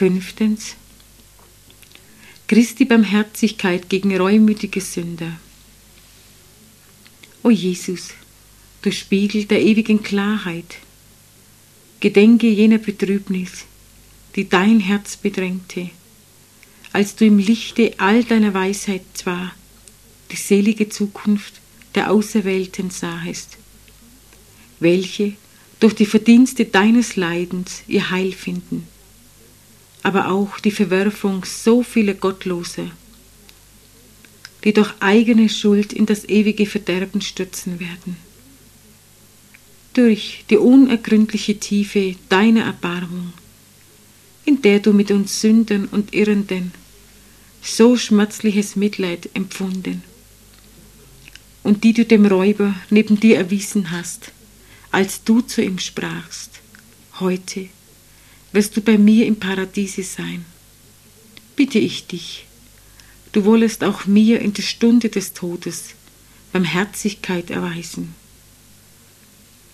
5. Christi Barmherzigkeit gegen reumütige Sünder. O Jesus, du Spiegel der ewigen Klarheit, gedenke jener Betrübnis, die dein Herz bedrängte, als du im Lichte all deiner Weisheit zwar die selige Zukunft der Auserwählten sahest, welche durch die Verdienste deines Leidens ihr Heil finden, aber auch die Verwerfung so vieler Gottloser, die durch eigene Schuld in das ewige Verderben stürzen werden. Durch die unergründliche Tiefe deiner Erbarmung, in der du mit uns Sündern und Irrenden so schmerzliches Mitleid empfunden und die du dem Räuber neben dir erwiesen hast, als du zu ihm sprachst, heute wirst du bei mir im Paradiese sein, bitte ich dich, du wollest auch mir in der Stunde des Todes Barmherzigkeit erweisen.